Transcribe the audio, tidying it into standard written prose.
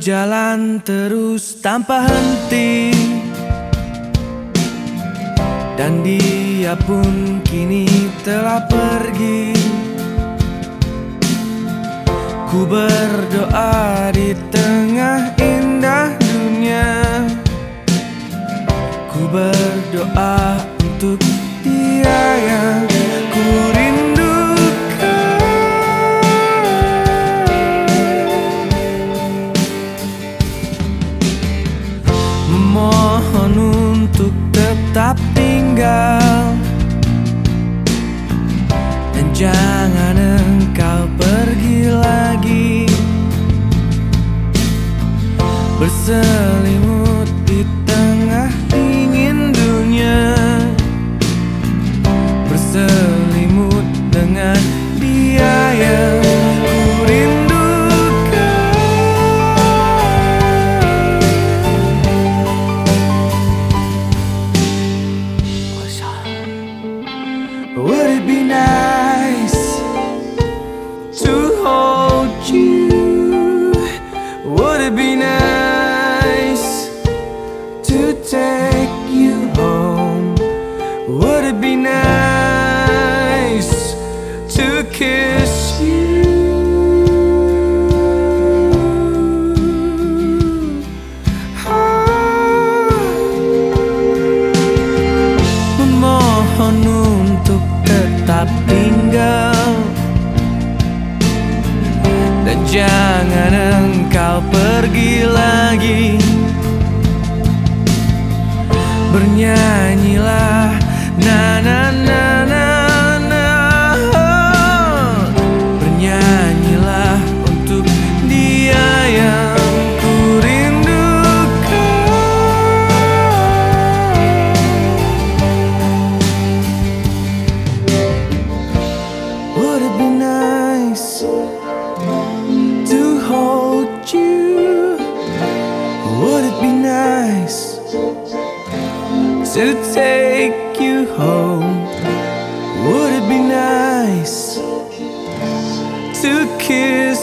berjalan terus tanpa henti, dan dia pun kini telah pergi. Ku berdoa di tengah indah dunia, ku berdoa untuk dia yang ku rindukan. Memohon untuk tetap tinggal, dan jangan engkau pergi lagi, berselimut di tengah dingin dunia, berselimut dengan dia yang ku rindukan. Would it be nice to hold you? Would it be nice to take you home? Would it be nice to kiss you? Memohon untuk tetap tinggal, dan jangan engkau pergi lagi. Bernyanyilah na na na na na, bernyanyilah untuk dia yang ku rindukan. Would it be nice to hold you? Would it be nice to take you home? Would it be nice to kiss